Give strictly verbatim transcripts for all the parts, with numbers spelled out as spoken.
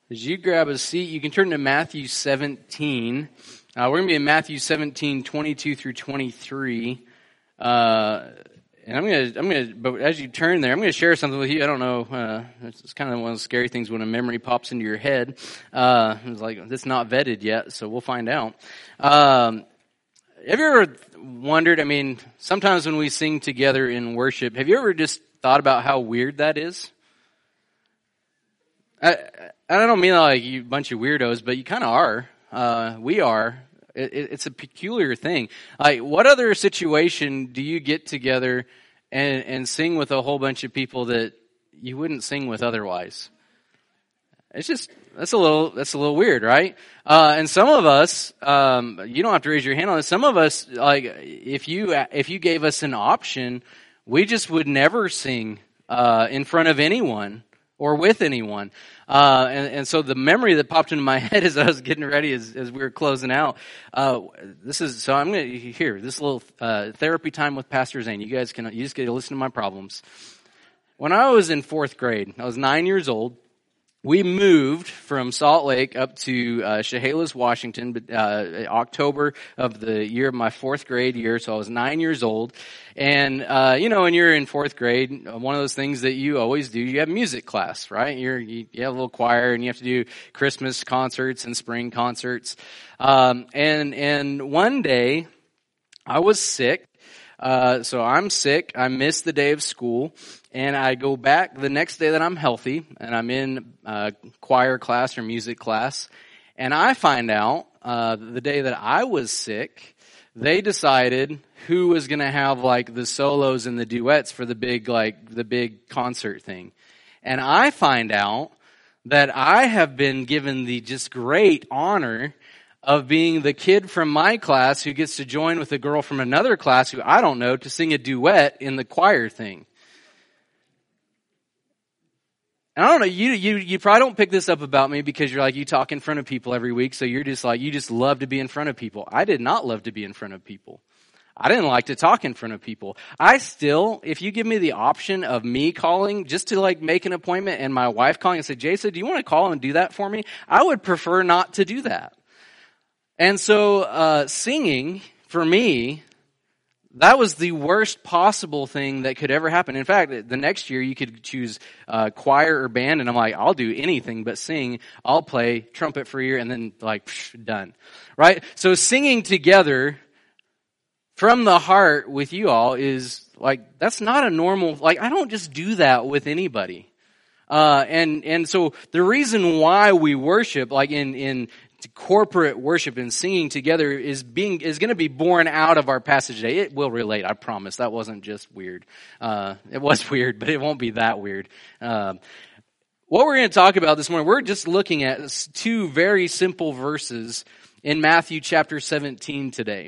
As you grab a seat, you can turn to Matthew seventeen. Uh, we're going to be in Matthew seventeen, twenty-two through twenty-three. Uh, and I'm going to, I'm going to, but as you turn there, I'm going to share something with you. I don't know, uh, it's, it's kind of one of the scary things when a memory pops into your head. Uh, it's like, it's not vetted yet, so we'll find out. Um, have you ever wondered, I mean, sometimes when we sing together in worship, have you ever just thought about how weird that is? I, I don't mean like you bunch of weirdos, but you kind of are. Uh, we are. It, it's a peculiar thing. Like, what other situation do you get together and, and sing with a whole bunch of people that you wouldn't sing with otherwise? It's just, that's a little, that's a little weird, right? Uh, and some of us, um, you don't have to raise your hand on this. Some of us, like, if you, if you gave us an option, we just would never sing, uh, in front of anyone or with anyone. Uh, and, and so the memory that popped into my head as I was getting ready, as, as we were closing out, uh, this is, so I'm going to, here, this little, uh, therapy time with Pastor Zane. You guys can, you just get to listen to my problems. When I was in fourth grade, I was nine years old. We moved from Salt Lake up to uh, Chehalis, Washington, uh, October of the year of my fourth grade year. So I was nine years old. And, uh, you know, when you're in fourth grade, one of those things that you always do, you have music class, right? You're, you, you have a little choir and you have to do Christmas concerts and spring concerts. Um, and, and one day I was sick. Uh, so I'm sick. I missed the day of school, and I go back the next day that I'm healthy, and I'm in uh, choir class or music class, and I find out uh, the day that I was sick, they decided who was going to have like the solos and the duets for the big like the big concert thing, and I find out that I have been given the just great honor of being the kid from my class who gets to join with a girl from another class who I don't know to sing a duet in the choir thing. And I don't know, you, you, you probably don't pick this up about me because you're like, you talk in front of people every week, so you're just like, you just love to be in front of people. I did not love to be in front of people. I didn't like to talk in front of people. I still, if you give me the option of me calling just to like make an appointment and my wife calling and say, Jason, do you want to call and do that for me? I would prefer not to do that. And so, uh, singing, for me, that was the worst possible thing that could ever happen. In fact, the next year you could choose, uh, choir or band, and I'm like, I'll do anything but sing. I'll play trumpet for a year, and then like, psh, done. Right? So singing together from the heart with you all is like, that's not a normal, like, I don't just do that with anybody. Uh, and, and so the reason why we worship, like in, in, corporate worship and singing together is being is going to be born out of our passage today. It will relate, I promise. That wasn't just weird. Uh, it was weird, but it won't be that weird. Um, what we're going to talk about this morning, we're just looking at two very simple verses in Matthew chapter seventeen today.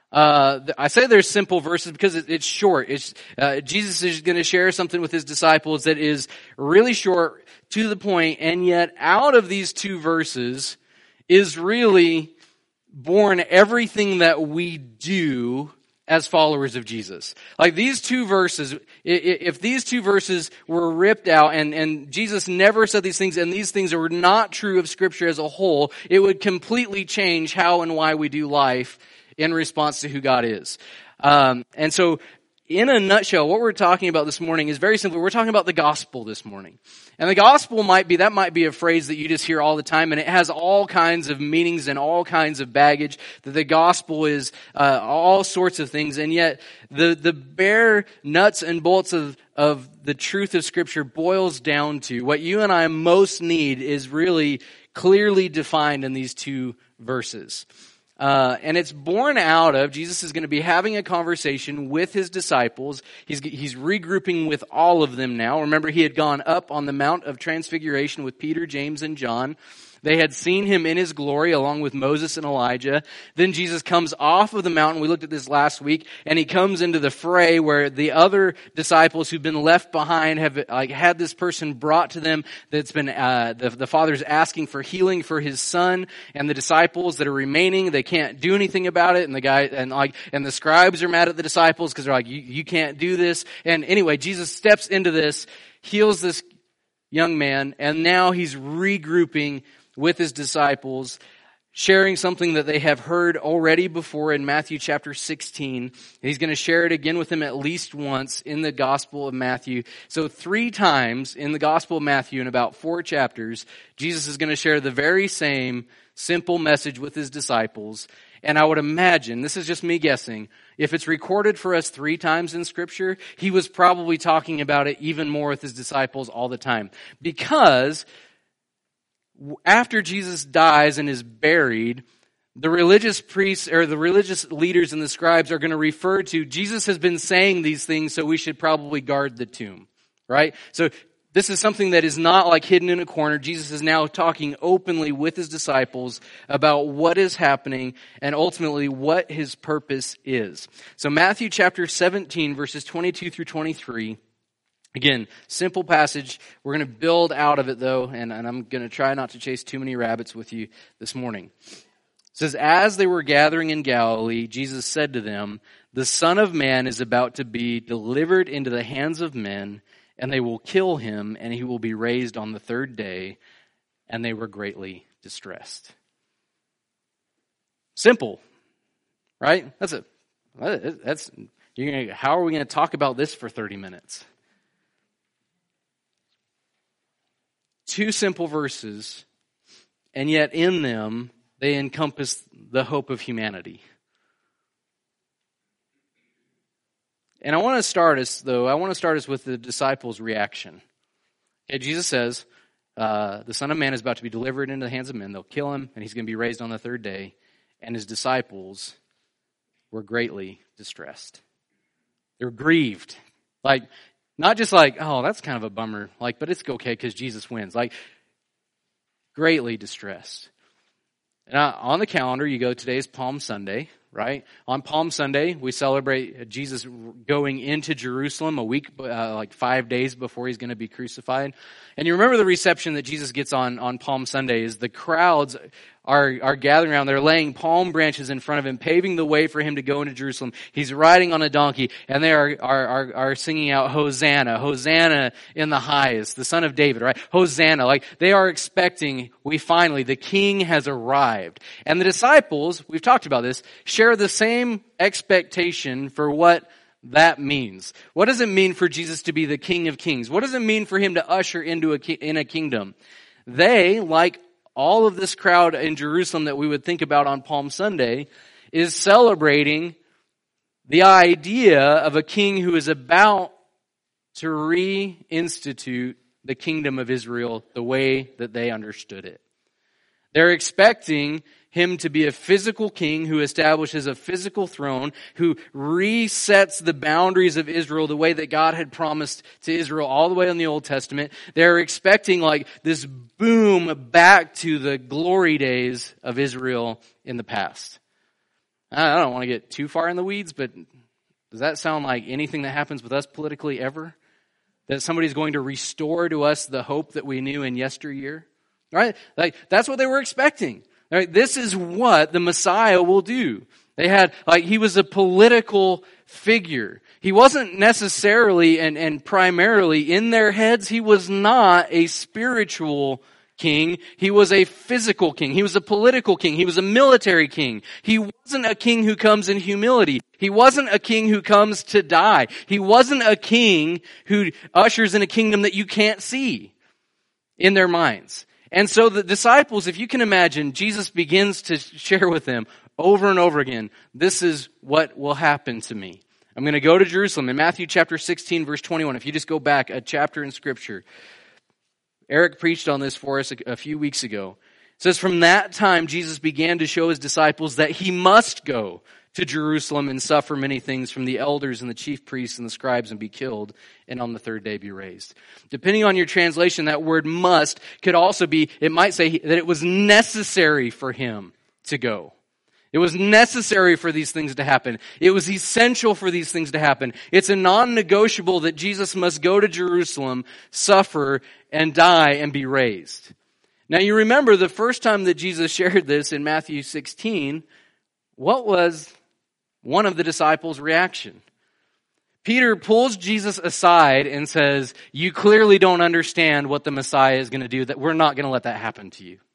Uh, I say they're simple verses because it's short. It's, uh, Jesus is going to share something with his disciples that is really short, to the point, and yet out of these two verses is really born everything that we do as followers of Jesus. Like these two verses, if these two verses were ripped out and, and Jesus never said these things and these things were not true of Scripture as a whole, it would completely change how and why we do life in response to who God is. Um, and so in a nutshell, what we're talking about this morning is very simple. We're talking about the gospel this morning. And the gospel might be, that might be a phrase that you just hear all the time, and it has all kinds of meanings and all kinds of baggage, that the gospel is uh, all sorts of things, and yet the, the bare nuts and bolts of, of the truth of Scripture boils down to what you and I most need is really clearly defined in these two verses. Uh, and it's born out of, Jesus is going to be having a conversation with his disciples. He's, he's regrouping with all of them now. Remember, he had gone up on the Mount of Transfiguration with Peter, James, and John. They had seen him in his glory along with Moses and Elijah. Then Jesus comes off of the mountain. We looked at this last week, and he comes into the fray where the other disciples who've been left behind have like had this person brought to them that's been uh, the, the Father's asking for healing for his son, and the disciples that are remaining, they can't do anything about it, and the guy and like and the scribes are mad at the disciples because they're like, you, you can't do this. And anyway, Jesus steps into this, heals this young man, and now he's regrouping with his disciples, sharing something that they have heard already before in Matthew chapter sixteen. He's going to share it again with them at least once in the Gospel of Matthew. So three times in the Gospel of Matthew in about four chapters, Jesus is going to share the very same simple message with his disciples. And I would imagine, this is just me guessing, if it's recorded for us three times in Scripture, he was probably talking about it even more with his disciples all the time. Because after Jesus dies and is buried, the religious priests or the religious leaders and the scribes are going to refer to, Jesus has been saying these things, so we should probably guard the tomb, right? So this is something that is not like hidden in a corner. Jesus is now talking openly with his disciples about what is happening and ultimately what his purpose is. So Matthew chapter seventeen, verses twenty-two through twenty-three. Again, simple passage. We're going to build out of it though, and, and I'm going to try not to chase too many rabbits with you this morning. It says, as they were gathering in Galilee, Jesus said to them, the Son of Man is about to be delivered into the hands of men, and they will kill him, and he will be raised on the third day. And they were greatly distressed. Simple, right? That's it. That's you're gonna. How are we going to talk about this for thirty minutes? Two simple verses, and yet in them they encompass the hope of humanity. And I want to start us, though, I want to start us with the disciples' reaction. Okay, Jesus says, uh, the Son of Man is about to be delivered into the hands of men. They'll kill him, and he's going to be raised on the third day. And his disciples were greatly distressed. They're grieved. Like, not just like, oh, that's kind of a bummer, like, but it's okay because Jesus wins. Like, greatly distressed. Now, on the calendar, you go, today's Palm Sunday, right? On Palm Sunday, we celebrate Jesus going into Jerusalem a week, uh, like five days before he's going to be crucified. And you remember the reception that Jesus gets on, on Palm Sunday is the crowds are, are gathering around. They're laying palm branches in front of him, paving the way for him to go into Jerusalem. He's riding on a donkey, and they are, are, are, are singing out, Hosanna, Hosanna in the highest, the Son of David, right? Hosanna. Like, they are expecting, we finally, the King has arrived. And the disciples, we've talked about this, share the same expectation for what that means. What does it mean for Jesus to be the King of Kings? What does it mean for him to usher into a in a kingdom? They, like all of this crowd in Jerusalem that we would think about on Palm Sunday, is celebrating the idea of a king who is about to reinstitute the kingdom of Israel the way that they understood it. They're expecting him to be a physical king who establishes a physical throne, who resets the boundaries of Israel the way that God had promised to Israel all the way in the Old Testament. They're expecting like this boom back to the glory days of Israel in the past. I don't want to get too far in the weeds, but does that sound like anything that happens with us politically ever? That somebody's going to restore to us the hope that we knew in yesteryear? Right? Like, that's what they were expecting. Right? This is what the Messiah will do. They had, like, he was a political figure. He wasn't necessarily and, and primarily in their heads, he was not a spiritual king. He was a physical king. He was a political king. He was a military king. He wasn't a king who comes in humility. He wasn't a king who comes to die. He wasn't a king who ushers in a kingdom that you can't see in their minds. And so the disciples, if you can imagine, Jesus begins to share with them over and over again, this is what will happen to me. I'm going to go to Jerusalem. In Matthew chapter sixteen, verse twenty-one, if you just go back a chapter in Scripture, Eric preached on this for us a, a few weeks ago. It says, from that time, Jesus began to show his disciples that he must go to Jerusalem and suffer many things from the elders and the chief priests and the scribes and be killed, and on the third day be raised. Depending on your translation, that word must could also be, it might say that it was necessary for him to go. It was necessary for these things to happen. It was essential for these things to happen. It's a non-negotiable that Jesus must go to Jerusalem, suffer, and die, and be raised. Now you remember the first time that Jesus shared this in Matthew sixteen, what was one of the disciples' reaction? Peter pulls Jesus aside and says, you clearly don't understand what the Messiah is going to do, that we're not going to let that happen to you.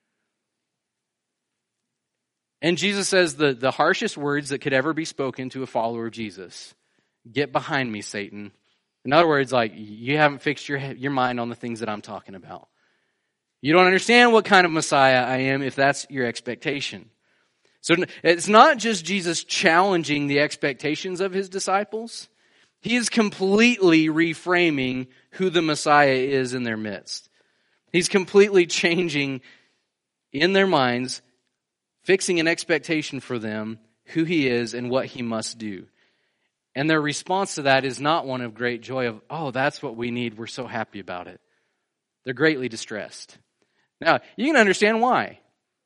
And Jesus says the, the harshest words that could ever be spoken to a follower of Jesus. Get behind me, Satan. In other words, like, you haven't fixed your, your mind on the things that I'm talking about. You don't understand what kind of Messiah I am if that's your expectation. So it's not just Jesus challenging the expectations of his disciples. He is completely reframing who the Messiah is in their midst. He's completely changing in their minds, fixing an expectation for them, who he is and what he must do. And their response to that is not one of great joy of, oh, that's what we need, we're so happy about it. They're greatly distressed. Now, you can understand why.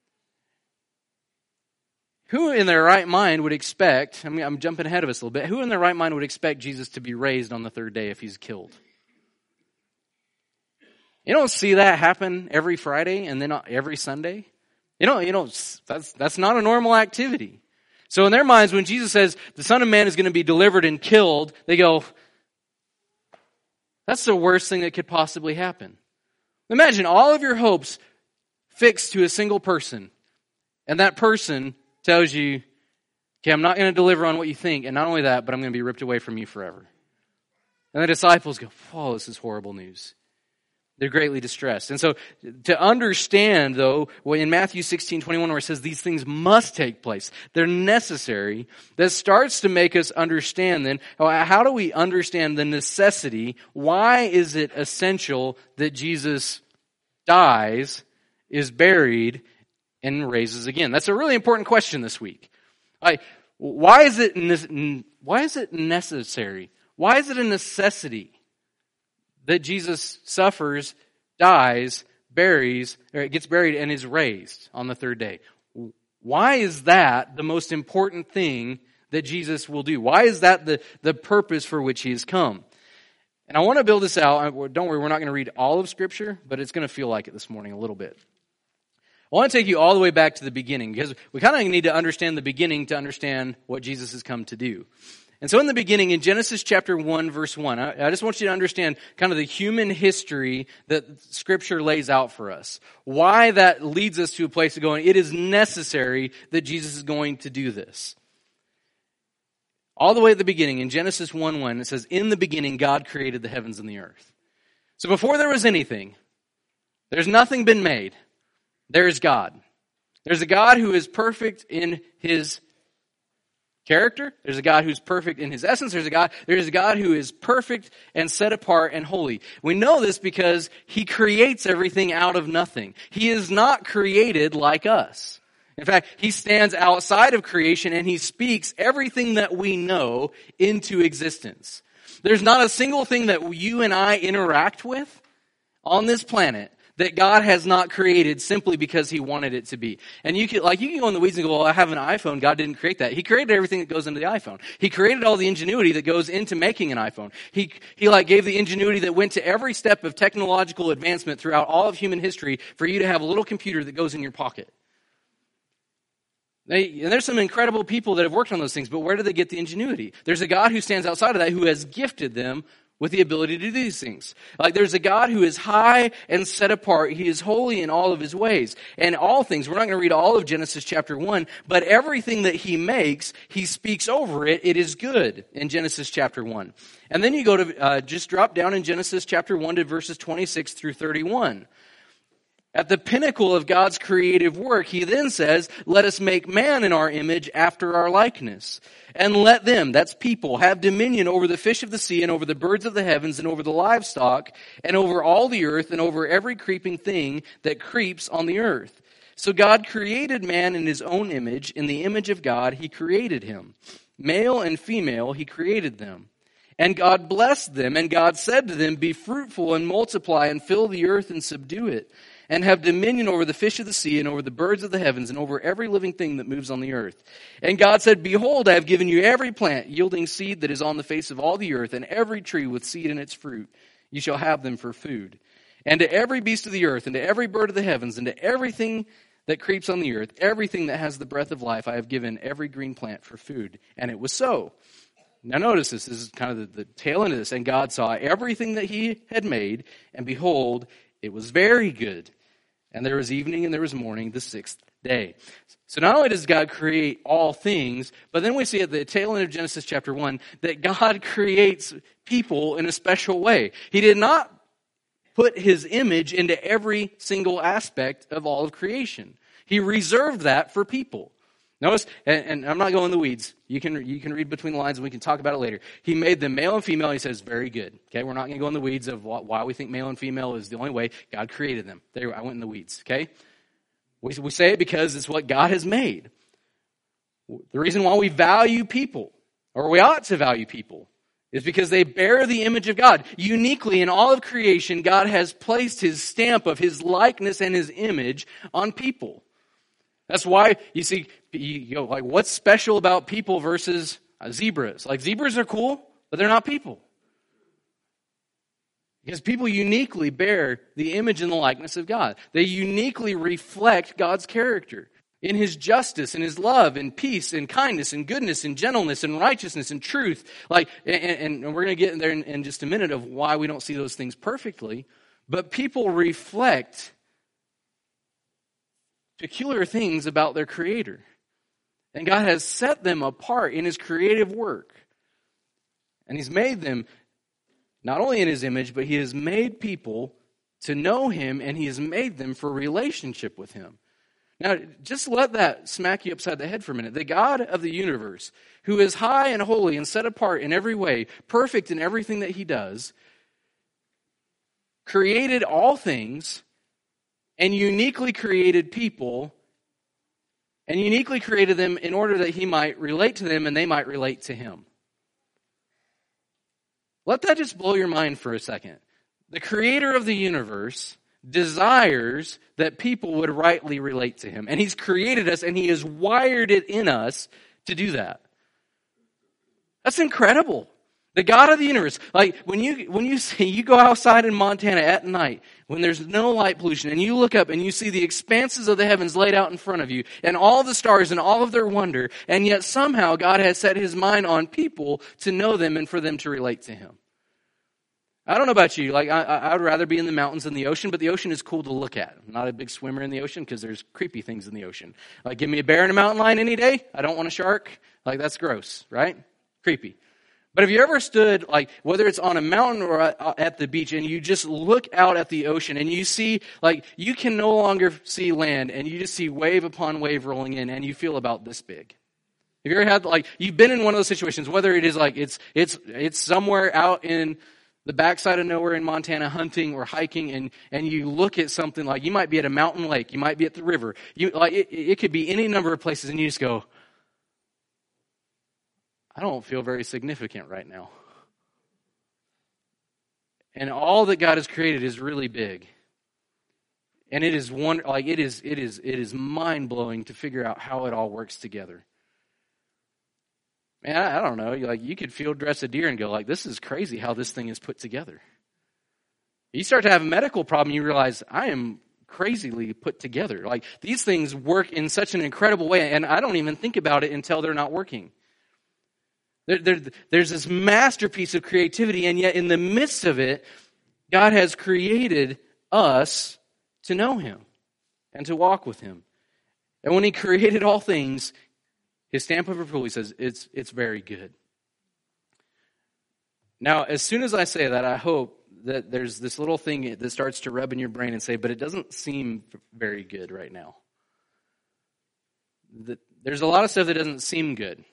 Who in their right mind would expect, I mean, I'm jumping ahead of us a little bit, who in their right mind would expect Jesus to be raised on the third day if he's killed? You don't see that happen every Friday and then every Sunday. You know, you know, that's, that's not a normal activity. So in their minds, when Jesus says the Son of Man is going to be delivered and killed, they go, that's the worst thing that could possibly happen. Imagine all of your hopes fixed to a single person, and that person tells you, okay, I'm not going to deliver on what you think, and not only that, but I'm going to be ripped away from you forever. And the disciples go, whoa, this is horrible news. They're greatly distressed. And so to understand, though, in Matthew sixteen twenty-one, where it says these things must take place, they're necessary, that starts to make us understand then, how do we understand the necessity? Why is it essential that Jesus dies, is buried, and raises again? That's a really important question this week. Like, why is it why is it necessary? Why is it a necessity that Jesus suffers, dies, buries, or gets buried, and is raised on the third day? Why is that the most important thing that Jesus will do? Why is that the, the purpose for which he has come? And I want to build this out. Don't worry, we're not going to read all of Scripture, but it's going to feel like it this morning a little bit. I want to take you all the way back to the beginning, because we kind of need to understand the beginning to understand what Jesus has come to do. And so in the beginning, in Genesis chapter one, verse one, I, I just want you to understand kind of the human history that Scripture lays out for us. Why that leads us to a place of going, it is necessary that Jesus is going to do this. All the way at the beginning, in Genesis one one, it says, in the beginning, God created the heavens and the earth. So before there was anything, there's nothing been made. There is God. There's a God who is perfect in his character. There's a God who's perfect in his essence. There's a God, there's a God who is perfect and set apart and holy. We know this because he creates everything out of nothing. He is not created like us. In fact, he stands outside of creation and he speaks everything that we know into existence. There's not a single thing that you and I interact with on this planet that God has not created simply because he wanted it to be. And you can, like, you can go in the weeds and go, well, I have an iPhone. God didn't create that. He created everything that goes into the iPhone. He created all the ingenuity that goes into making an iPhone. He, he like gave the ingenuity that went to every step of technological advancement throughout all of human history for you to have a little computer that goes in your pocket. They, and there's some incredible people that have worked on those things, but where do they get the ingenuity? There's a God who stands outside of that who has gifted them with the ability to do these things. Like, there's a God who is high and set apart. He is holy in all of his ways. And all things, we're not going to read all of Genesis chapter one, but everything that he makes, he speaks over it. It is good in Genesis chapter one. And then you go to, uh, just drop down in Genesis chapter one to verses twenty-six through thirty-one. At the pinnacle of God's creative work, he then says, let us make man in our image after our likeness. And let them, that's people, have dominion over the fish of the sea and over the birds of the heavens and over the livestock and over all the earth and over every creeping thing that creeps on the earth. So God created man in his own image. In the image of God, he created him. Male and female, he created them. And God blessed them, and God said to them, be fruitful and multiply and fill the earth and subdue it, and have dominion over the fish of the sea and over the birds of the heavens and over every living thing that moves on the earth. And God said, behold, I have given you every plant yielding seed that is on the face of all the earth, and every tree with seed in its fruit. You shall have them for food. And to every beast of the earth, and to every bird of the heavens, and to everything that creeps on the earth, everything that has the breath of life, I have given every green plant for food. And it was so. Now notice this, this is kind of the, the tail end of this. And God saw everything that he had made, and behold, it was very good. And there was evening and there was morning, the sixth day. So not only does God create all things, but then we see at the tail end of Genesis chapter one that God creates people in a special way. He did not put his image into every single aspect of all of creation. He reserved that for people. Notice, and, and I'm not going in the weeds. You can you can read between the lines and we can talk about it later. He made them male and female. He says, very good. Okay, we're not going to go in the weeds of why we think male and female is the only way. God created them. There, I went in the weeds. Okay, we we say it because it's what God has made. The reason why we value people, or we ought to value people, is because they bear the image of God. Uniquely in all of creation, God has placed his stamp of his likeness and his image on people. That's why you see, you go like, what's special about people versus zebras? Like, zebras are cool, but they're not people. Because people uniquely bear the image and the likeness of God. They uniquely reflect God's character in his justice, in his love, and peace, and kindness, and goodness, and gentleness, and righteousness, and truth. Like, and, and we're going to get in there in, in just a minute of why we don't see those things perfectly. But people reflect peculiar things about their Creator. And God has set them apart in his creative work. And he's made them not only in his image, but he has made people to know him, and he has made them for a relationship with him. Now, just let that smack you upside the head for a minute. The God of the universe, who is high and holy and set apart in every way, perfect in everything that he does, created all things and uniquely created people and uniquely created them in order that he might relate to them and they might relate to him. Let that just blow your mind for a second. The creator of the universe desires that people would rightly relate to him. And he's created us and he has wired it in us to do that. That's incredible. The God of the universe. Like when you when you see you go outside in Montana at night when there's no light pollution and you look up and you see the expanses of the heavens laid out in front of you and all the stars and all of their wonder, and yet somehow God has set his mind on people to know them and for them to relate to him. I don't know about you. Like I, I would rather be in the mountains than the ocean, but the ocean is cool to look at. I'm not a big swimmer in the ocean because there's creepy things in the ocean. Like give me a bear and a mountain lion any day. I don't want a shark. Like that's gross, right? Creepy. But have you ever stood, like, whether it's on a mountain or at the beach, and you just look out at the ocean, and you see, like, you can no longer see land, and you just see wave upon wave rolling in, and you feel about this big. Have you ever had, like, you've been in one of those situations, whether it is, like, it's it's it's somewhere out in the backside of nowhere in Montana hunting or hiking, and, and you look at something, like, you might be at a mountain lake, you might be at the river, you like it, it could be any number of places, and you just go, I don't feel very significant right now. And all that God has created is really big. And it is one like it is it is it is mind-blowing to figure out how it all works together. Man, I, I don't know. Like you could field dress a deer and go like, this is crazy how this thing is put together. You start to have a medical problem, you realize I am crazily put together. Like these things work in such an incredible way, and I don't even think about it until they're not working. There, there, there's this masterpiece of creativity, and yet in the midst of it, God has created us to know him and to walk with him. And when he created all things, his stamp of approval, he says, it's, it's very good. Now, as soon as I say that, I hope that there's this little thing that starts to rub in your brain and say, but it doesn't seem very good right now. There's a lot of stuff that doesn't seem good.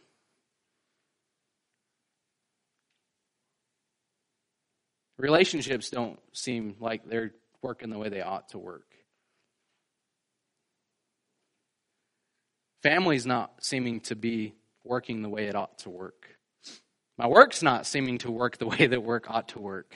Relationships don't seem like they're working the way they ought to work. Family's not seeming to be working the way it ought to work. My work's not seeming to work the way that work ought to work.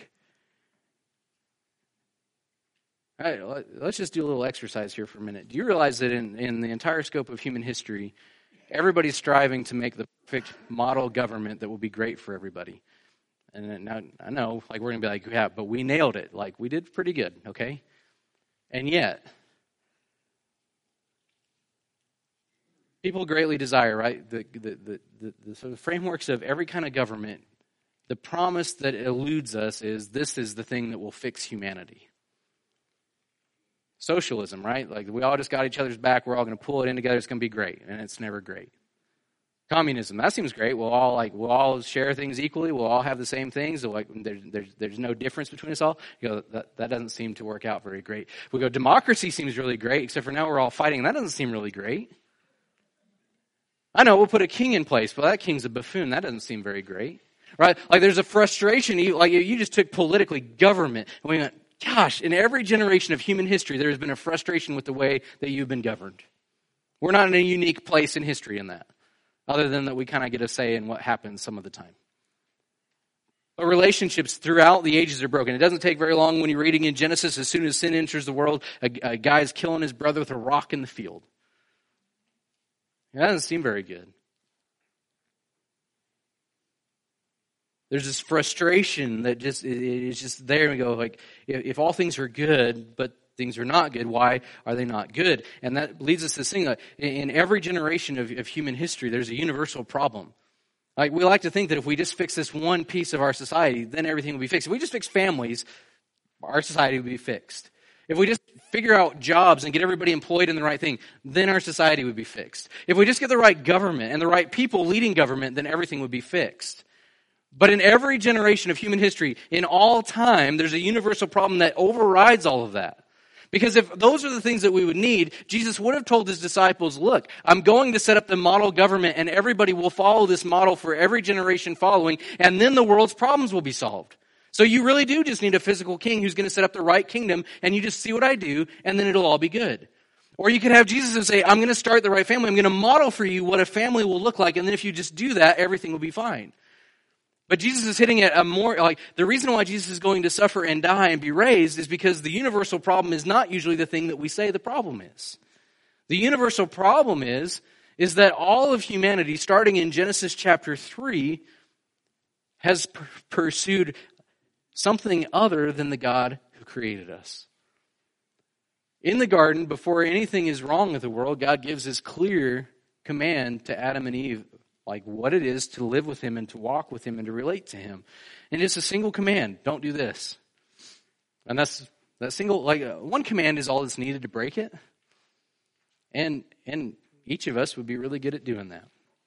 All right, let's just do a little exercise here for a minute. Do you realize that in, in the entire scope of human history, everybody's striving to make the perfect model government that will be great for everybody? And now I know, like, we're going to be like, yeah, but we nailed it. Like, we did pretty good, okay? And yet, People greatly desire, right? The, the, the, the, the sort of frameworks of every kind of government, the promise that eludes us is this is the thing that will fix humanity. Socialism, right? Like we all just got each other's back. We're all going to pull it in together. It's going to be great. And it's never great. Communism, that seems great. We'll all like we'll all share things equally. We'll all have the same things. So like there's there's there's no difference between us all. You go, that that doesn't seem to work out very great. We go, democracy seems really great, except for now we're all fighting. That doesn't seem really great. I know we'll put a king in place, but that king's a buffoon. That doesn't seem very great, right? Like there's a frustration. You, like you just took politically government, and we went, gosh. In every generation of human history, there has been a frustration with the way that you've been governed. We're not in a unique place in history in that. Other than that we kind of get a say in what happens some of the time. But relationships throughout the ages are broken. It doesn't take very long when you're reading in Genesis, as soon as sin enters the world, a, a guy's killing his brother with a rock in the field. That doesn't seem very good. There's this frustration that just is just there, and we go like, if all things are good, but things are not good, why are they not good? And that leads us to this thing, like, in every generation of, of human history, there's a universal problem. Like we like to think that if we just fix this one piece of our society, then everything will be fixed. If we just fix families, our society will be fixed. If we just figure out jobs and get everybody employed in the right thing, then our society would be fixed. If we just get the right government and the right people leading government, then everything would be fixed. But in every generation of human history, in all time, there's a universal problem that overrides all of that. Because if those are the things that we would need, Jesus would have told his disciples, look, I'm going to set up the model government and everybody will follow this model for every generation following, and then the world's problems will be solved. So you really do just need a physical king who's going to set up the right kingdom, and you just see what I do, and then it'll all be good. Or you could have Jesus and say, I'm going to start the right family. I'm going to model for you what a family will look like, and then if you just do that, everything will be fine. But Jesus is hitting at a more, like, the reason why Jesus is going to suffer and die and be raised is because the universal problem is not usually the thing that we say the problem is. The universal problem is, is that all of humanity, starting in Genesis chapter three, has p- pursued something other than the God who created us. In the garden, before anything is wrong with the world, God gives his clear command to Adam and Eve, like what it is to live with him and to walk with him and to relate to him. And it's a single command. Don't do this. And that's that single, like uh, one command is all that's needed to break it. And, and each of us would be really good at doing that.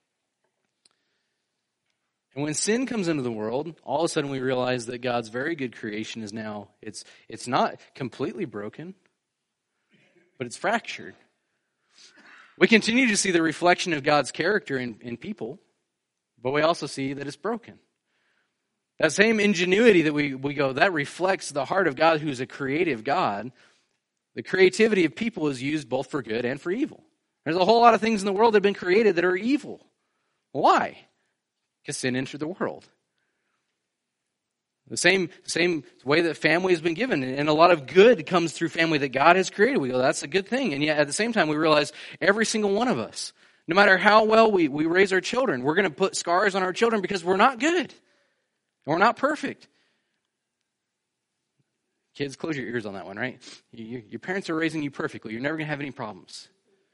And when sin comes into the world, all of a sudden we realize that God's very good creation is now, it's, it's not completely broken, but it's fractured. We continue to see the reflection of God's character in, in people, but we also see that it's broken. That same ingenuity that we, we go, that reflects the heart of God, who's a creative God. The creativity of people is used both for good and for evil. There's a whole lot of things in the world that have been created that are evil. Why? Because sin entered the world. The same, same way that family has been given, and a lot of good comes through family that God has created. We go, that's a good thing. And yet at the same time, we realize every single one of us, no matter how well we, we raise our children, we're going to put scars on our children because we're not good. We're not perfect. Kids, close your ears on that one, right? You, your parents are raising you perfectly. You're never going to have any problems.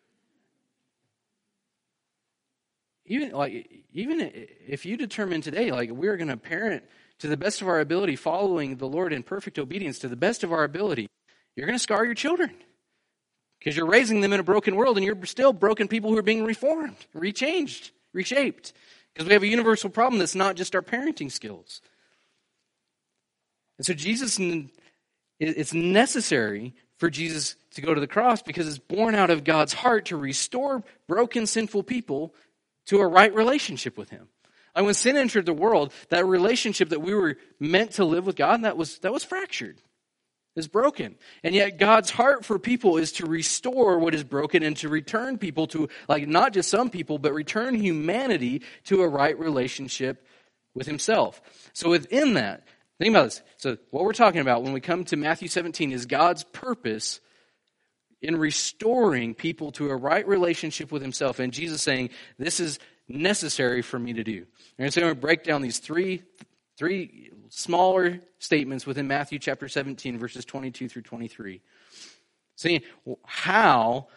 Even like even if you determine today, like we're going to parent to the best of our ability, following the Lord in perfect obedience to the best of our ability, you're going to scar your children because you're raising them in a broken world, and you're still broken people who are being reformed, rechanged, reshaped, because we have a universal problem that's not just our parenting skills. And so Jesus, it's necessary for Jesus to go to the cross because it's born out of God's heart to restore broken, sinful people to a right relationship with him. Like when sin entered the world, that relationship that we were meant to live with God, that was that was fractured. It's broken. And yet God's heart for people is to restore what is broken and to return people to, like not just some people, but return humanity to a right relationship with himself. So within that, think about this. So what we're talking about when we come to Matthew seventeen is God's purpose in restoring people to a right relationship with himself. And Jesus saying, this is necessary for me to do. And so I'm going to break down these three, three smaller statements within Matthew chapter seventeen, verses twenty-two through twenty-three. Saying how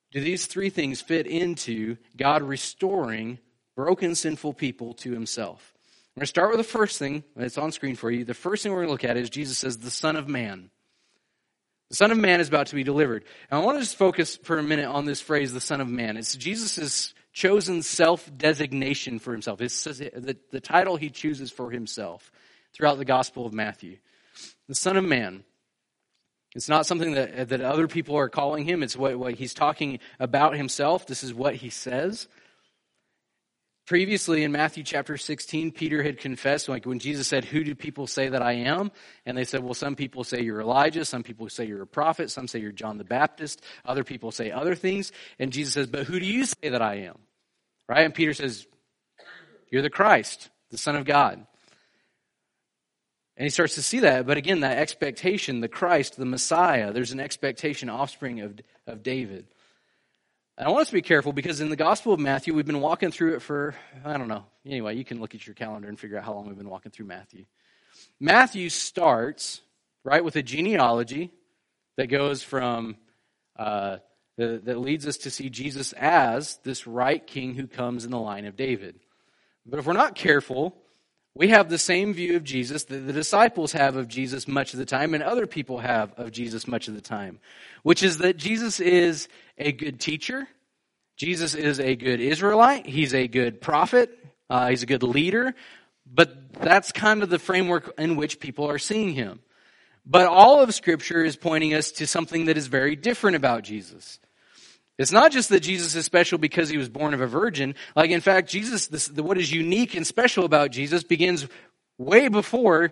do these three things fit into God restoring broken, sinful people to himself? We're going to start with the first thing. It's on screen for you. The first thing we're going to look at is Jesus says, the Son of Man. The Son of Man is about to be delivered. And I want to just focus for a minute on this phrase, the Son of Man. It's Jesus' chosen self-designation for himself. It's the, the title he chooses for himself throughout the Gospel of Matthew. The Son of Man. It's not something that, that other people are calling him. It's what, what he's talking about himself. This is what he says. Previously in Matthew chapter sixteen, Peter had confessed, like when Jesus said, who do people say that I am? And they said, well, some people say you're Elijah, some people say you're a prophet, some say you're John the Baptist, other people say other things. And Jesus says, but who do you say that I am? Right? And Peter says, you're the Christ, the Son of God. And he starts to see that, but again, that expectation, the Christ, the Messiah, there's an expectation, offspring of, of David. And I want us to be careful because in the Gospel of Matthew, we've been walking through it for, I don't know. Anyway, you can look at your calendar and figure out how long we've been walking through Matthew. Matthew starts, right, with a genealogy that goes from, uh, the, that leads us to see Jesus as this right king who comes in the line of David. But if we're not careful, we have the same view of Jesus that the disciples have of Jesus much of the time and other people have of Jesus much of the time, which is that Jesus is a good teacher. Jesus is a good Israelite. He's a good prophet. Uh, he's a good leader. But that's kind of the framework in which people are seeing him. But all of Scripture is pointing us to something that is very different about Jesus. It's not just that Jesus is special because he was born of a virgin. Like, in fact, Jesus, this, the, what is unique and special about Jesus begins way before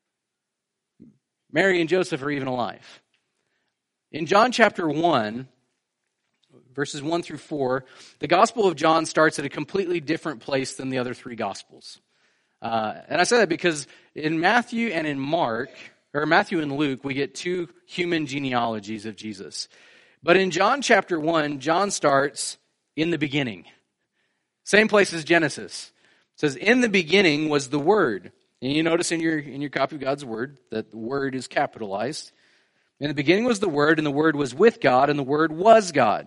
Mary and Joseph are even alive. In John chapter one, verses one through four, the Gospel of John starts at a completely different place than the other three Gospels. Uh, and I say that because in Matthew and in Mark, or Matthew and Luke, we get two human genealogies of Jesus. But in John chapter one, John starts in the beginning. Same place as Genesis. It says, in the beginning was the Word. And you notice in your, in your copy of God's Word that the Word is capitalized. In the beginning was the Word, and the Word was with God, and the Word was God.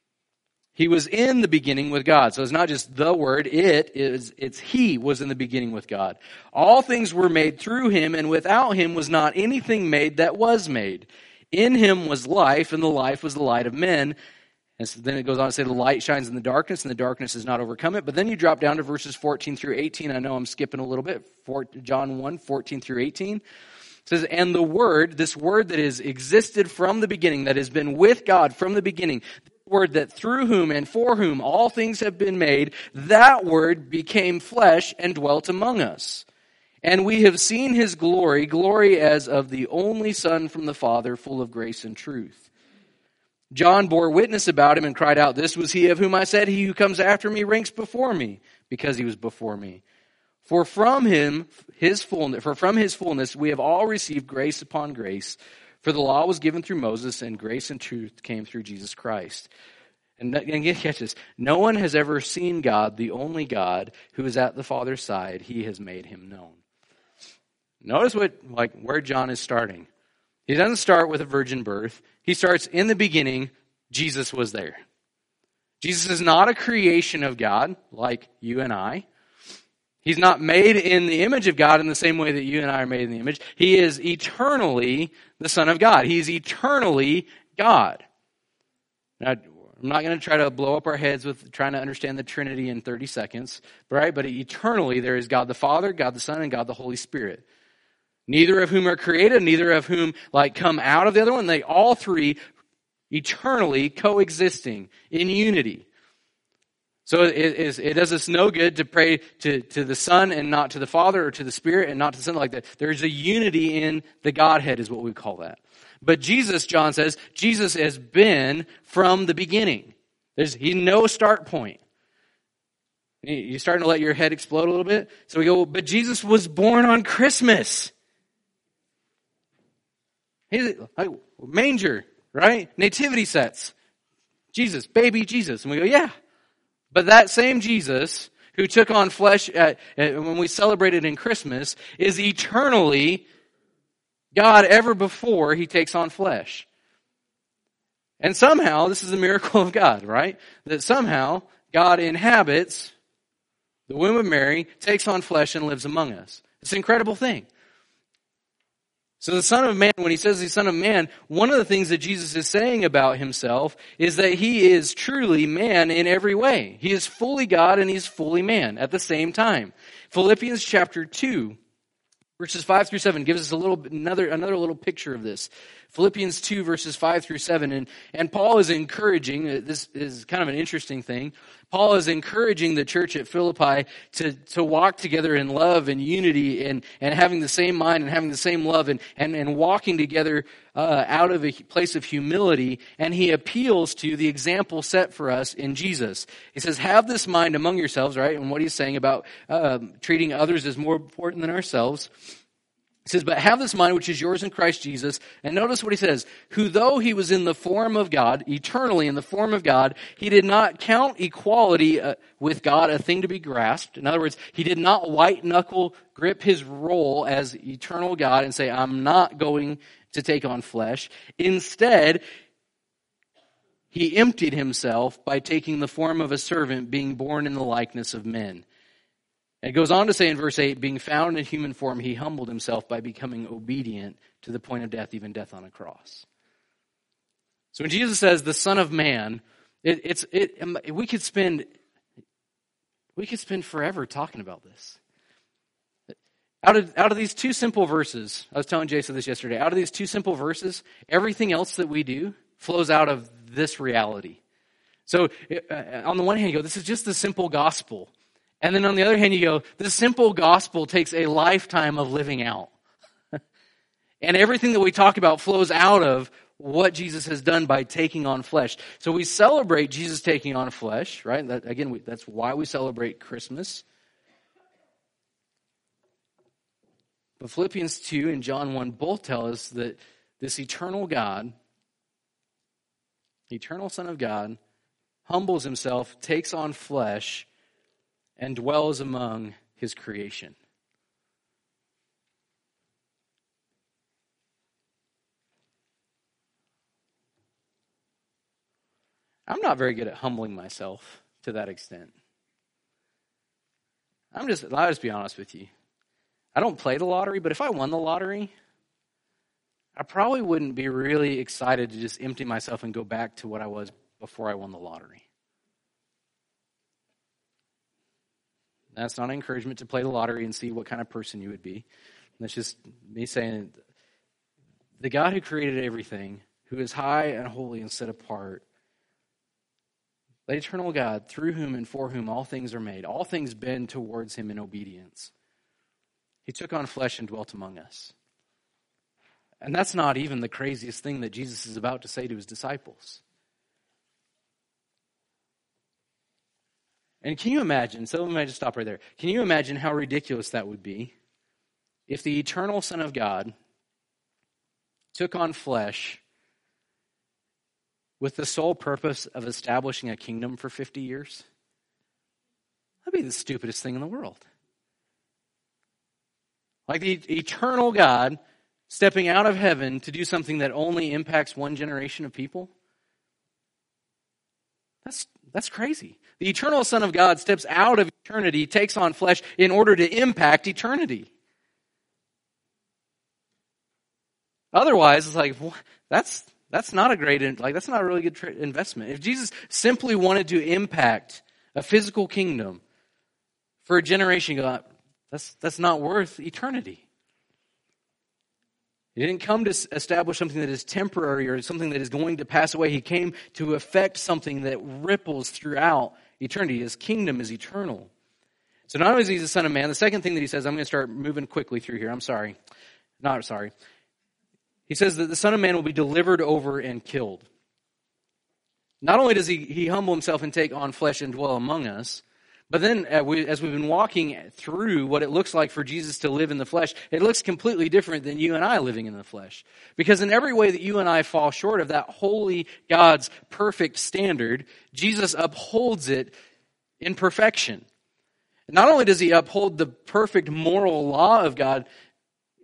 He was in the beginning with God. So it's not just the Word, it is, it's He was in the beginning with God. All things were made through Him, and without Him was not anything made that was made. In Him was life, and the life was the light of men. And so then it goes on to say the light shines in the darkness, and the darkness has not overcome it. But then you drop down to verses fourteen through eighteen. I know I'm skipping a little bit. John one, fourteen through eighteen. It says, and the Word, this Word that has existed from the beginning, that has been with God from the beginning, the Word that through whom and for whom all things have been made, that Word became flesh and dwelt among us. And we have seen His glory, glory as of the only Son from the Father, full of grace and truth. John bore witness about Him and cried out, this was He of whom I said, He who comes after me ranks before me, because He was before me. For from Him, His fullness, for from His fullness we have all received grace upon grace. For the law was given through Moses, and grace and truth came through Jesus Christ. And, and catch this, no one has ever seen God, the only God, who is at the Father's side. He has made Him known. Notice what, like, where John is starting. He doesn't start with a virgin birth. He starts in the beginning, Jesus was there. Jesus is not a creation of God like you and I. He's not made in the image of God in the same way that you and I are made in the image. He is eternally the Son of God. He's eternally God. Now, I'm not going to try to blow up our heads with trying to understand the Trinity in thirty seconds, right? But eternally there is God the Father, God the Son, and God the Holy Spirit. Neither of whom are created, neither of whom like come out of the other one. They all three eternally coexisting in unity. So it, it, it does us no good to pray to, to the Son and not to the Father, or to the Spirit and not to the Son, like that. There's a unity in the Godhead is what we call that. But Jesus, John says, Jesus has been from the beginning. There's he's no start point. You're starting to let your head explode a little bit? So we go, but Jesus was born on Christmas. He's like manger, right? Nativity sets. Jesus, baby Jesus. And we go, yeah. But that same Jesus who took on flesh at, at, when we celebrated in Christmas is eternally God ever before He takes on flesh. And somehow, this is a miracle of God, right? That somehow God inhabits the womb of Mary, takes on flesh, and lives among us. It's an incredible thing. So the Son of Man, when he says the Son of Man, one of the things that Jesus is saying about himself is that he is truly man in every way. He is fully God and he's fully man at the same time. Philippians chapter two, verses five through seven gives us a little another another little picture of this. Philippians two, verses five through seven. And, and Paul is encouraging, this is kind of an interesting thing, Paul is encouraging the church at Philippi to, to walk together in love and unity and, and having the same mind and having the same love and, and, and walking together uh, out of a place of humility. And he appeals to the example set for us in Jesus. He says, have this mind among yourselves, right? And what he's saying about uh, treating others as more important than ourselves. He says, but have this mind which is yours in Christ Jesus. And notice what he says, who though he was in the form of God, eternally in the form of God, he did not count equality uh, with God a thing to be grasped. In other words, he did not white knuckle grip his role as eternal God and say, I'm not going to take on flesh. Instead, he emptied himself by taking the form of a servant, being born in the likeness of men. It goes on to say in verse eight, being found in human form, he humbled himself by becoming obedient to the point of death, even death on a cross. So when Jesus says the Son of Man, it, it's it. We could spend we could spend forever talking about this. Out of out of these two simple verses, I was telling Jason this yesterday. Out of these two simple verses, everything else that we do flows out of this reality. So uh, on the one hand, you go, this is just the simple gospel. And then on the other hand, you go, this simple gospel takes a lifetime of living out. And everything that we talk about flows out of what Jesus has done by taking on flesh. So we celebrate Jesus taking on flesh, right? That, again, we, that's why we celebrate Christmas. But Philippians two and John one both tell us that this eternal God, eternal Son of God, humbles himself, takes on flesh, and dwells among his creation. I'm not very good at humbling myself to that extent. I'm just, I'll just be honest with you. I don't play the lottery, but if I won the lottery, I probably wouldn't be really excited to just empty myself and go back to what I was before I won the lottery. That's not an encouragement to play the lottery and see what kind of person you would be. That's just me saying, the God who created everything, who is high and holy and set apart, the eternal God, through whom and for whom all things are made, all things bend towards him in obedience. He took on flesh and dwelt among us. And that's not even the craziest thing that Jesus is about to say to his disciples. And can you imagine, so let me just stop right there. Can you imagine how ridiculous that would be if the eternal Son of God took on flesh with the sole purpose of establishing a kingdom for fifty years? That'd be the stupidest thing in the world. Like the eternal God stepping out of heaven to do something that only impacts one generation of people? That's that's crazy. The eternal Son of God steps out of eternity, takes on flesh in order to impact eternity. Otherwise, it's like, well, that's that's not a great, like that's not a really good tra- investment. If Jesus simply wanted to impact a physical kingdom for a generation, that's that's not worth eternity. He didn't come to establish something that is temporary or something that is going to pass away. He came to effect something that ripples throughout eternity. His kingdom is eternal. So not only is he the Son of Man, the second thing that he says, I'm going to start moving quickly through here. I'm sorry. Not sorry. He says that the Son of Man will be delivered over and killed. Not only does he, he humble himself and take on flesh and dwell among us, but then as we've been walking through what it looks like for Jesus to live in the flesh, it looks completely different than you and I living in the flesh. Because in every way that you and I fall short of that holy God's perfect standard, Jesus upholds it in perfection. Not only does he uphold the perfect moral law of God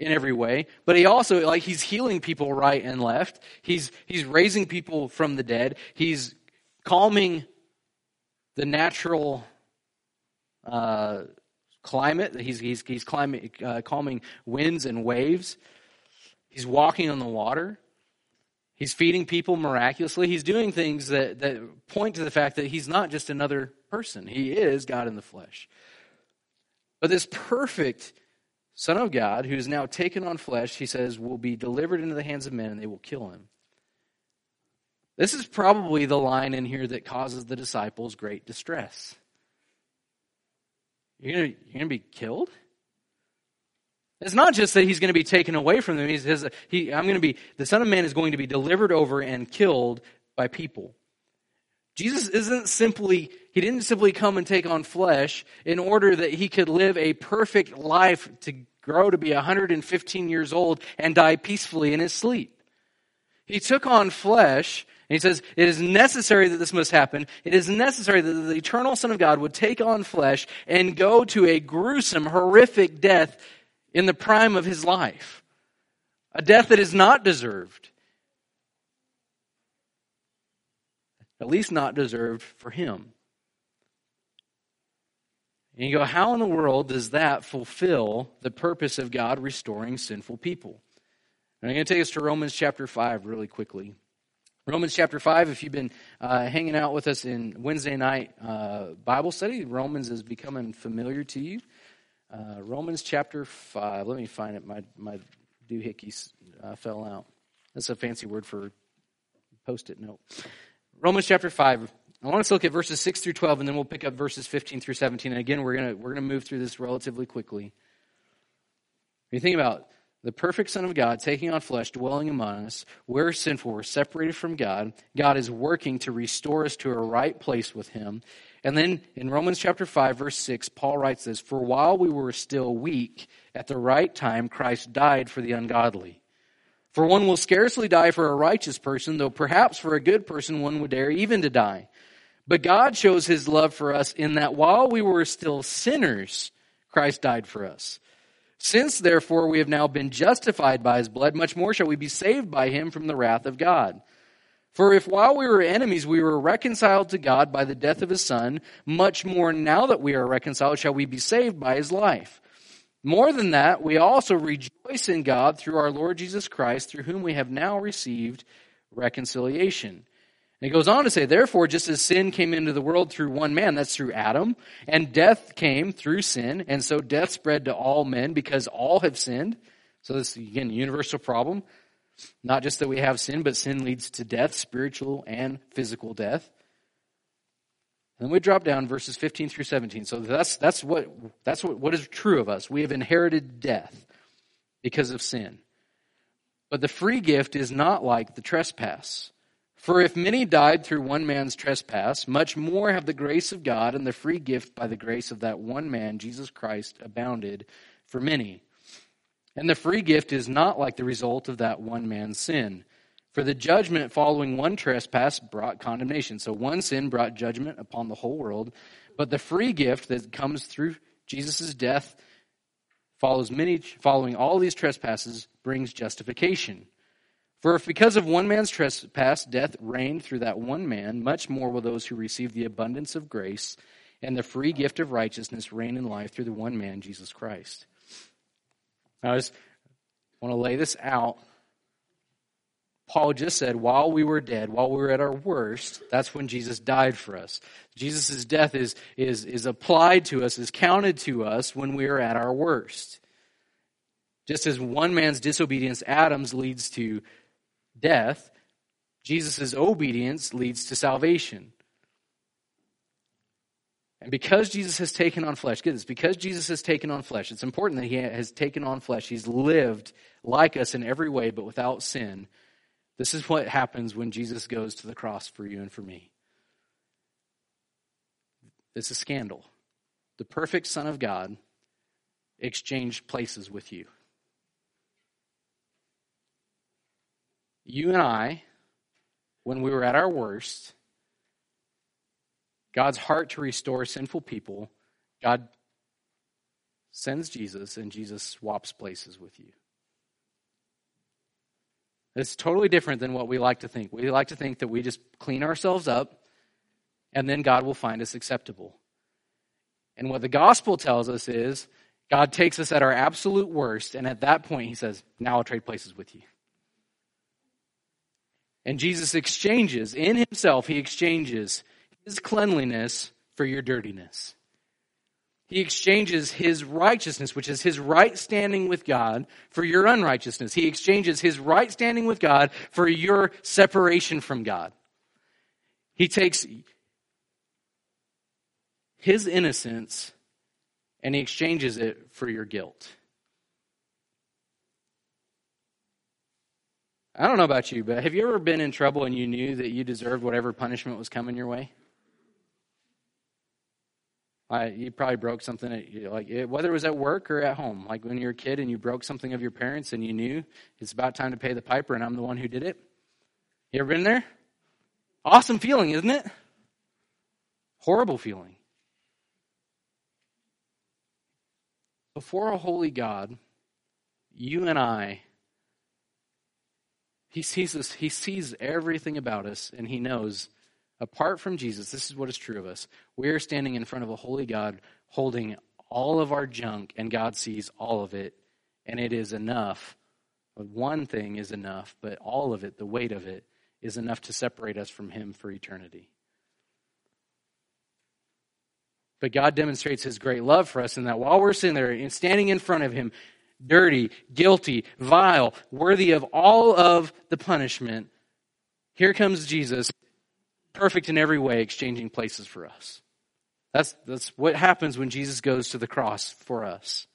in every way, but he also, like, he's healing people right and left. He's, he's raising people from the dead. He's calming the natural uh, climate. He's, he's, he's climbing, uh, calming winds and waves. He's walking on the water. He's feeding people miraculously. He's doing things that, that point to the fact that he's not just another person. He is God in the flesh. But this perfect Son of God, who is now taken on flesh, he says, will be delivered into the hands of men and they will kill him. This is probably the line in here that causes the disciples great distress. You're going you're to be killed? It's not just that he's going to be taken away from them. He says, he, I'm going to be, the Son of Man is going to be delivered over and killed by people. Jesus isn't simply, he didn't simply come and take on flesh in order that he could live a perfect life to grow to be one hundred fifteen years old and die peacefully in his sleep. He took on flesh, and he says, it is necessary that this must happen. It is necessary that the eternal Son of God would take on flesh and go to a gruesome, horrific death in the prime of his life. A death that is not deserved. At least not deserved for him. And you go, how in the world does that fulfill the purpose of God restoring sinful people? And I'm going to take us to Romans chapter five really quickly. Romans chapter five, if you've been uh, hanging out with us in Wednesday night uh, Bible study, Romans is becoming familiar to you. Uh, Romans chapter five, let me find it. My, my doohickey uh, fell out. That's a fancy word for post-it note. Romans chapter five. I want us to look at verses six through twelve, and then we'll pick up verses fifteen through seventeen. And again, we're gonna we're gonna move through this relatively quickly. When you think about the perfect Son of God taking on flesh, dwelling among us, we're sinful, we're separated from God. God is working to restore us to a right place with him. And then in Romans chapter five, verse six, Paul writes this, "For while we were still weak, at the right time Christ died for the ungodly. For one will scarcely die for a righteous person, though perhaps for a good person one would dare even to die. But God shows his love for us in that while we were still sinners, Christ died for us. Since, therefore, we have now been justified by his blood, much more shall we be saved by him from the wrath of God. For if while we were enemies we were reconciled to God by the death of his Son, much more now that we are reconciled shall we be saved by his life. More than that, we also rejoice in God through our Lord Jesus Christ, through whom we have now received reconciliation." And it goes on to say, "Therefore, just as sin came into the world through one man," that's through Adam, "and death came through sin, and so death spread to all men because all have sinned." So this is, again, a universal problem. Not just that we have sin, but sin leads to death, spiritual and physical death. And then we drop down verses fifteen through seventeen. So that's that's what that's what, what is true of us. We have inherited death because of sin. But the free gift is not like the trespass. For if many died through one man's trespass, much more have the grace of God and the free gift by the grace of that one man, Jesus Christ, abounded for many. And the free gift is not like the result of that one man's sin. For the judgment following one trespass brought condemnation. So one sin brought judgment upon the whole world. But the free gift that comes through Jesus' death follows many, following all these trespasses, brings justification. For if because of one man's trespass death reigned through that one man, much more will those who receive the abundance of grace and the free gift of righteousness reign in life through the one man, Jesus Christ. Now, I just want to lay this out. Paul just said, while we were dead, while we were at our worst, that's when Jesus died for us. Jesus' death is, is, is applied to us, is counted to us when we are at our worst. Just as one man's disobedience, Adam's, leads to death, Jesus' obedience leads to salvation. And because Jesus has taken on flesh, get this, because Jesus has taken on flesh, it's important that he has taken on flesh. He's lived like us in every way, but without sin. This is what happens when Jesus goes to the cross for you and for me. It's a scandal. The perfect Son of God exchanged places with you. You and I, when we were at our worst, God's heart to restore sinful people, God sends Jesus, and Jesus swaps places with you. It's totally different than what we like to think. We like to think that we just clean ourselves up and then God will find us acceptable. And what the gospel tells us is God takes us at our absolute worst, and at that point he says, now I'll trade places with you. And Jesus exchanges, in himself, he exchanges his cleanliness for your dirtiness. He exchanges his righteousness, which is his right standing with God, for your unrighteousness. He exchanges his right standing with God for your separation from God. He takes his innocence and he exchanges it for your guilt. I don't know about you, but have you ever been in trouble and you knew that you deserved whatever punishment was coming your way? I, you probably broke something, at, like whether it was at work or at home. Like when you were a kid and you broke something of your parents and you knew it's about time to pay the piper and I'm the one who did it. You ever been there? Awesome feeling, isn't it? Horrible feeling. Before a holy God, you and I, He sees us, he sees everything about us, and he knows, apart from Jesus, this is what is true of us. We are standing in front of a holy God holding all of our junk, and God sees all of it, and it is enough. One thing is enough, but all of it, the weight of it, is enough to separate us from him for eternity. But God demonstrates his great love for us in that while we're sitting there and standing in front of him, dirty, guilty, vile, worthy of all of the punishment, here comes Jesus, perfect in every way, exchanging places for us. That's, that's what happens when Jesus goes to the cross for us.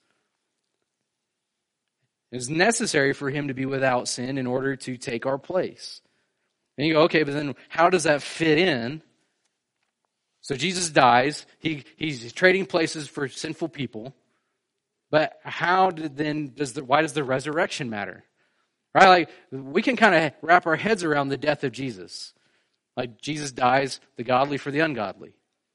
It's necessary for him to be without sin in order to take our place. And you go, okay, but then how does that fit in? So Jesus dies. He, he's trading places for sinful people. But how did then does the why does the resurrection matter? Right? Like we can kind of wrap our heads around the death of Jesus. Like Jesus dies, the godly for the ungodly.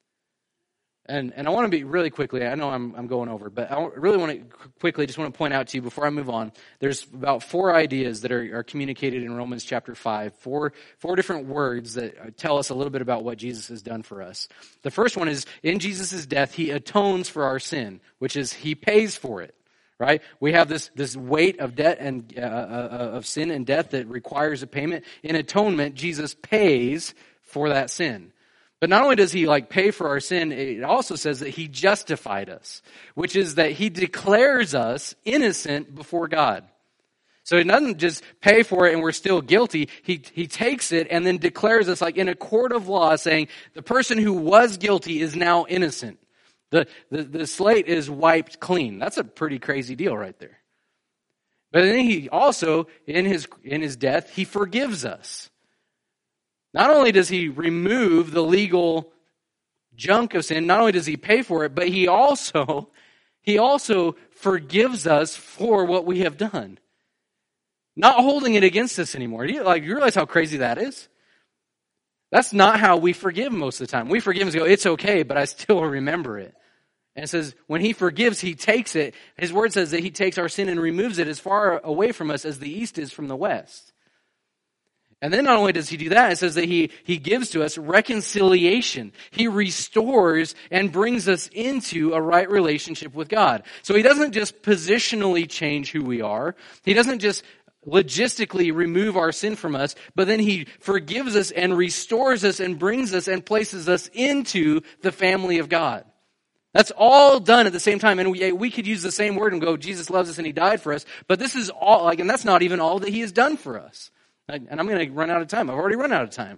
And and I want to be really quickly, I know I'm I'm going over, but I really want to quickly just want to point out to you before I move on, there's about four ideas that are, are communicated in Romans chapter five, four four different words that tell us a little bit about what Jesus has done for us. The first one is, in Jesus' death, he atones for our sin, which is he pays for it, right? We have this, this weight of debt and uh, uh, of sin and death that requires a payment. In atonement, Jesus pays for that sin. But not only does he like pay for our sin, it also says that he justified us, which is that he declares us innocent before God. So he doesn't just pay for it and we're still guilty. He he takes it and then declares us like in a court of law saying the person who was guilty is now innocent. The, the, the slate is wiped clean. That's a pretty crazy deal right there. But then he also, in his in his death, he forgives us. Not only does he remove the legal junk of sin, not only does he pay for it, but he also, he also forgives us for what we have done. Not holding it against us anymore. Do you, like, you realize how crazy that is? That's not how we forgive most of the time. We forgive and go, it's okay, but I still remember it. And it says, when he forgives, he takes it. His word says that he takes our sin and removes it as far away from us as the east is from the west. And then not only does he do that, it says that he, he gives to us reconciliation. He restores and brings us into a right relationship with God. So he doesn't just positionally change who we are. He doesn't just logistically remove our sin from us, but then he forgives us and restores us and brings us and places us into the family of God. That's all done at the same time. And we, we could use the same word and go, Jesus loves us and he died for us. But this is all, like, and that's not even all that he has done for us. And I'm going to run out of time. I've already run out of time.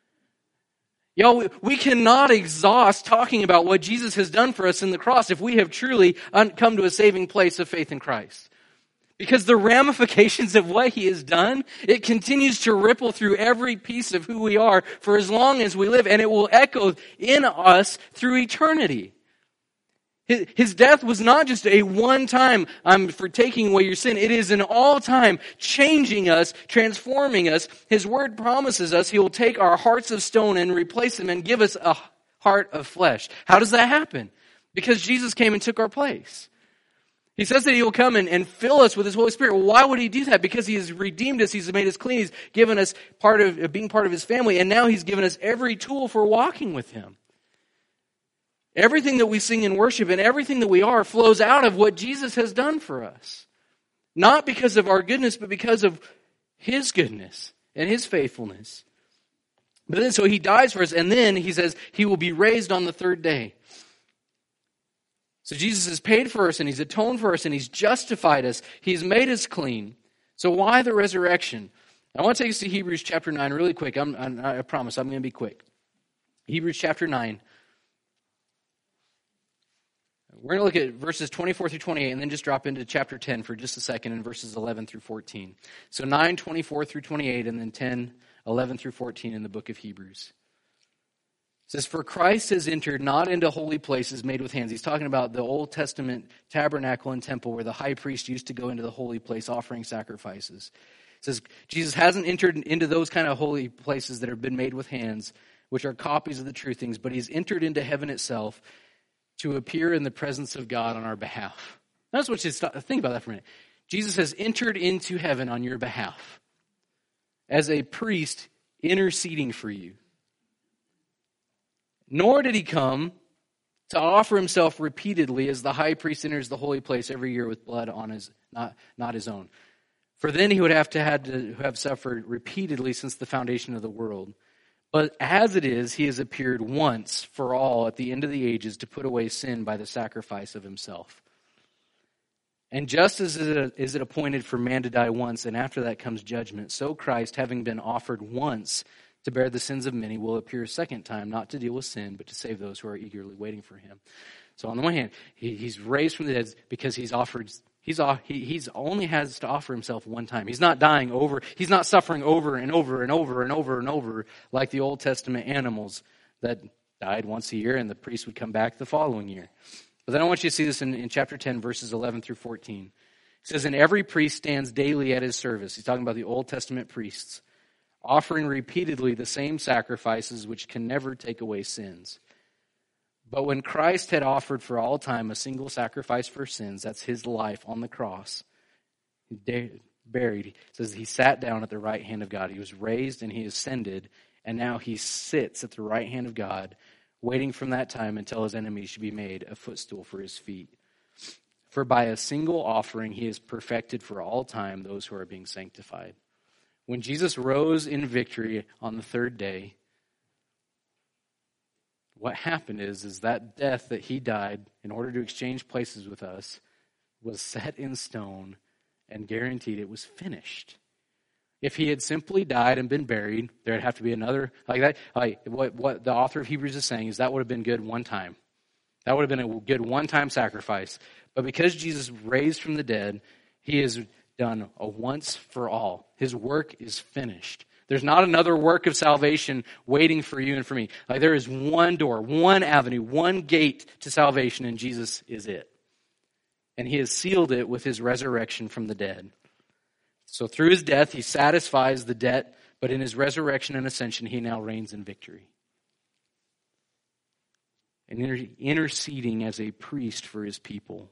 Y'all, we, we cannot exhaust talking about what Jesus has done for us in the cross if we have truly un- come to a saving place of faith in Christ. Because the ramifications of what he has done, it continues to ripple through every piece of who we are for as long as we live, and it will echo in us through eternity. His death was not just a one-time, I'm for taking away your sin. It is an all-time changing us, transforming us. His word promises us he will take our hearts of stone and replace them and give us a heart of flesh. How does that happen? Because Jesus came and took our place. He says that he will come and, and fill us with his Holy Spirit. Well, why would he do that? Because he has redeemed us. He's made us clean. He's given us part of being part of his family. And now he's given us every tool for walking with him. Everything that we sing in worship and everything that we are flows out of what Jesus has done for us. Not because of our goodness, but because of his goodness and his faithfulness. But then so he dies for us, and then he says he will be raised on the third day. So Jesus has paid for us, and he's atoned for us, and he's justified us. He's made us clean. So why the resurrection? I want to take us to Hebrews chapter nine really quick. I'm, I'm, I promise I'm going to be quick. Hebrews chapter nine. We're going to look at verses twenty-four through twenty-eight and then just drop into chapter ten for just a second in verses eleven through fourteen. So nine, twenty-four through twenty-eight, and then ten, eleven through fourteen in the book of Hebrews. It says, "For Christ has entered not into holy places made with hands." He's talking about the Old Testament tabernacle and temple where the high priest used to go into the holy place offering sacrifices. It says, Jesus hasn't entered into those kind of holy places that have been made with hands, which are copies of the true things, but he's entered into heaven itself to appear in the presence of God on our behalf. That's what you stop, think about that for a minute. Jesus has entered into heaven on your behalf as a priest interceding for you. Nor did he come to offer himself repeatedly as the high priest enters the holy place every year with blood on his, not, not his own. For then he would have to had to have suffered repeatedly since the foundation of the world. But as it is, he has appeared once for all at the end of the ages to put away sin by the sacrifice of himself. And just as it is it appointed for man to die once, and after that comes judgment, so Christ, having been offered once to bear the sins of many, will appear a second time, not to deal with sin, but to save those who are eagerly waiting for him. So on the one hand, he, he's raised from the dead because he's offered... He's he he's only has to offer himself one time. He's not dying over. He's not suffering over and over and over and over and over like the Old Testament animals that died once a year and the priest would come back the following year. But then I want you to see this in, in chapter ten, verses eleven through fourteen. It says, "And every priest stands daily at his service." He's talking about the Old Testament priests, offering repeatedly the same sacrifices which can never take away sins. But when Christ had offered for all time a single sacrifice for sins, that's his life on the cross, buried, it says he sat down at the right hand of God. He was raised and he ascended, and now he sits at the right hand of God, waiting from that time until his enemies should be made a footstool for his feet. For by a single offering he has perfected for all time those who are being sanctified. When Jesus rose in victory on the third day, what happened is, is that death that he died in order to exchange places with us was set in stone and guaranteed it was finished. If he had simply died and been buried, there'd have to be another, like that. Like what, what the author of Hebrews is saying is that would have been good one time. That would have been a good one-time sacrifice. But because Jesus raised from the dead, he has done a once for all. His work is finished. There's not another work of salvation waiting for you and for me. Like there is one door, one avenue, one gate to salvation, and Jesus is it. And he has sealed it with his resurrection from the dead. So through his death, he satisfies the debt, but in his resurrection and ascension, he now reigns in victory. And inter- interceding as a priest for his people.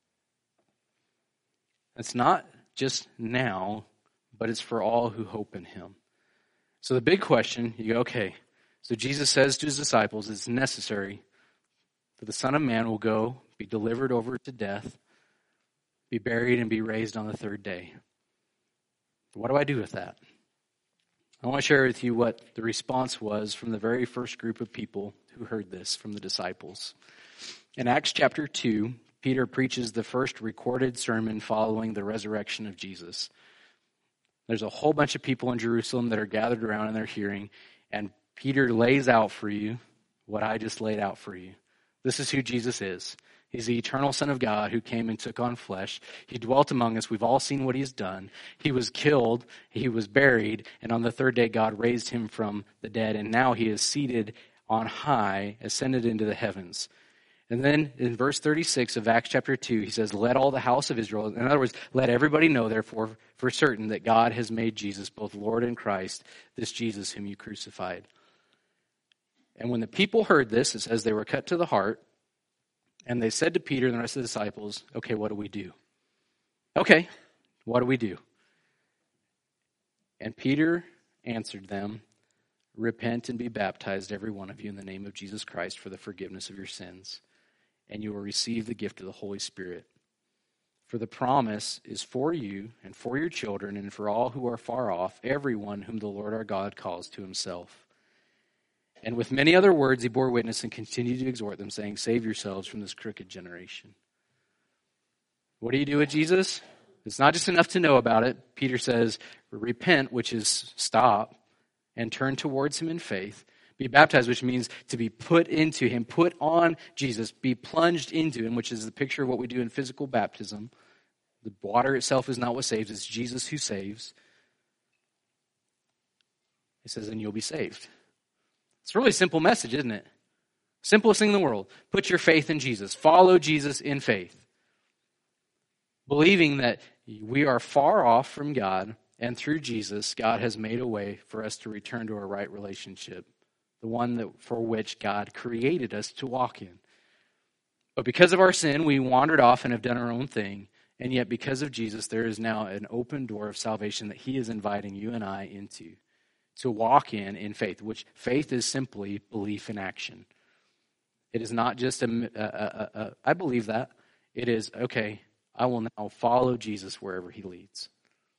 It's not just now, but it's for all who hope in him. So the big question, you go, okay, so Jesus says to his disciples, it's necessary that the Son of Man will go, be delivered over to death, be buried, and be raised on the third day. What do I do with that? I want to share with you what the response was from the very first group of people who heard this from the disciples. In Acts chapter two, Peter preaches the first recorded sermon following the resurrection of Jesus. There's a whole bunch of people in Jerusalem that are gathered around and they're hearing, and Peter lays out for you what I just laid out for you. This is who Jesus is. He's the eternal Son of God who came and took on flesh. He dwelt among us. We've all seen what he's done. He was killed. He was buried. And on the third day, God raised him from the dead. And now he is seated on high, ascended into the heavens. And then in verse thirty-six of Acts chapter two, he says, let all the house of Israel, in other words, let everybody know, therefore, for certain that God has made Jesus both Lord and Christ, this Jesus whom you crucified. And when the people heard this, it says they were cut to the heart, And they said to Peter and the rest of the disciples, okay, what do we do? Okay, what do we do? And Peter answered them, repent and be baptized, every one of you, in the name of Jesus Christ for the forgiveness of your sins, and you will receive the gift of the Holy Spirit. For the promise is for you and for your children and for all who are far off, everyone whom the Lord our God calls to himself. And with many other words he bore witness and continued to exhort them, saying, save yourselves from this crooked generation. What do you do with Jesus? It's not just enough to know about it. Peter says, repent, which is stop, and turn towards him in faith. Be baptized, which means to be put into him, put on Jesus, be plunged into him, which is the picture of what we do in physical baptism. The water itself is not what saves, it's Jesus who saves. He says, and you'll be saved. It's a really simple message, isn't it? Simplest thing in the world. Put your faith in Jesus. Follow Jesus in faith. Believing that we are far off from God, and through Jesus, God has made a way for us to return to a right relationship, the one that for which God created us to walk in. But because of our sin, we wandered off and have done our own thing, and yet because of Jesus, there is now an open door of salvation that he is inviting you and I into, to walk in in faith, which faith is simply belief in action. It is not just a, a, a, a I believe that. It is, okay, I will now follow Jesus wherever he leads.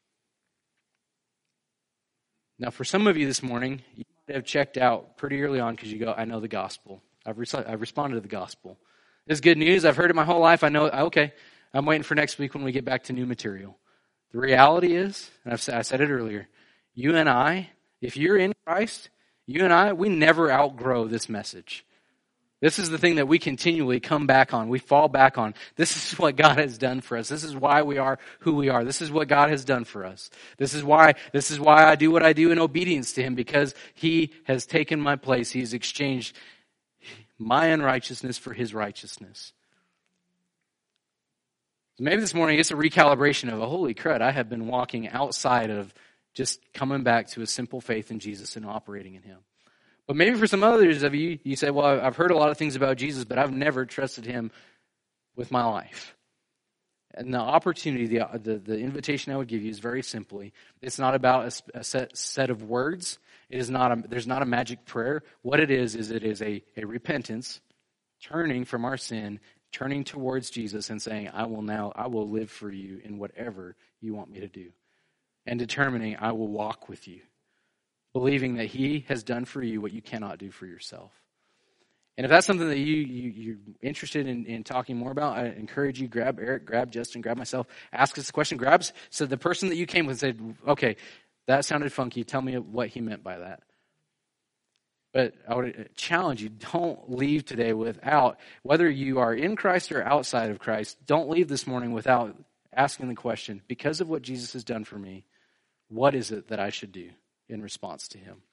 Now, for some of you this morning, you might have checked out pretty early on because you go, I know the gospel. I've, re- I've responded to the gospel. This is good news. I've heard it my whole life. I know, okay, I'm waiting for next week when we get back to new material. The reality is, and I've, I said it earlier, you and I, if you're in Christ, you and I, we never outgrow this message. This is the thing that we continually come back on. We fall back on. This is what God has done for us. This is why we are who we are. This is what God has done for us. This is why, this is why I do what I do in obedience to him, because he has taken my place. He's exchanged my unrighteousness for his righteousness. So maybe this morning it's a recalibration of, a holy crud, I have been walking outside of just coming back to a simple faith in Jesus and operating in him. But maybe for some others of you, you say, well, I've heard a lot of things about Jesus, but I've never trusted him with my life. And the opportunity, the, the, the invitation I would give you is very simply, it's not about a, a set, set of words. It is not a, there's not a magic prayer. What it is, is it is a, a repentance, turning from our sin, turning towards Jesus and saying, I will now, I will live for you in whatever you want me to do. And determining, I will walk with you, believing that he has done for you what you cannot do for yourself. And if that's something that you, you, you're interested in, in talking more about, I encourage you, grab Eric, grab Justin, grab myself, ask us the question, grab so the person that you came with said, okay, that sounded funky, tell me what he meant by that. But I would challenge you, don't leave today without, whether you are in Christ or outside of Christ, don't leave this morning without asking the question, because of what Jesus has done for me, what is it that I should do in response to him?